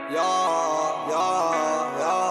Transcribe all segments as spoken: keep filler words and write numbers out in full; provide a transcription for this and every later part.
Ya ya ya.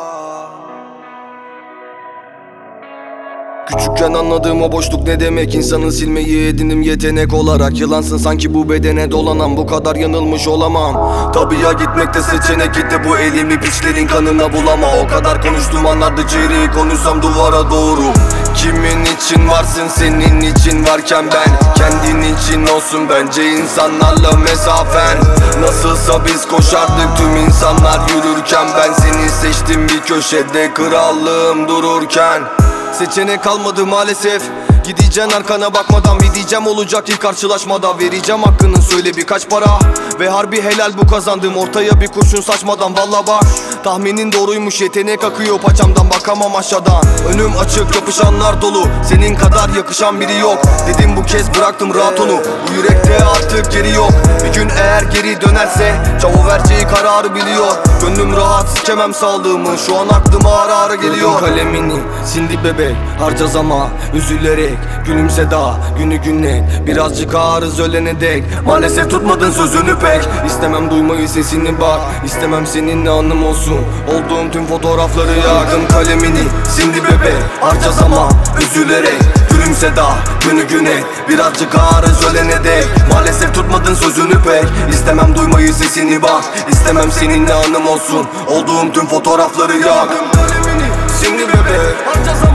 Küçükken anladığım o boşluk ne demek, insanın silmeyi edinim yetenek olarak. Yılansın sanki bu bedene dolanan, bu kadar yanılmış olamam. Tabii ya, gitmekte seçenek gitti, bu elimi piçlerin kanına bulama. O kadar konuştum anlardı çeyreği, konuşsam duvara doğru. Kimin için varsın, senin için varken ben. Kendin için olsun bence insanlarla mesafen. Nasılsa biz koşardık tüm insanlar yürürken. Ben seni seçtim bir köşede, krallığım dururken. Seçenek kalmadı maalesef. Gideceksin arkana bakmadan, bir diyeceğim olacak ilk karşılaşmada. Vereceğim hakkını, söyle birkaç para. Ve harbi helal bu kazandım, ortaya bir kurşun saçmadan. Valla bak, tahminin doğruymuş, yetenek akıyor paçamdan, bakamam aşağıdan. Önüm açık, yapışanlar dolu, senin kadar yakışan biri yok. Dedim bu kez bıraktım rahat onu, bu yürekte artık geri yok. Bir gün eğer geri dönerse, çavo vereceği kararı biliyor. Gönlüm rahat, sikemem sağlığımı, şu an aklıma ara ara geliyor. Öldüm kalemini, sindi bebek, harcaz ama üzülerek. Gülümse daha, günü günlet, birazcık ağrız ölene dek. Maalesef tutmadın sözünü pek, istemem duymayı sesini bak. İstemem seninle anım olsun, olduğum tüm fotoğrafları yaktım kalemini, sindi bebek, harcaz ama üzülerek. Gülümse daha, günü güne, birazcık ağrız ölene dek. Maalesef tutmadın sözünü pek, istemem duymayı sesini bak. İstemem seninle anım olsun, olduğum tüm fotoğrafları yaktım kalemini, sindi bebek, harcaz ama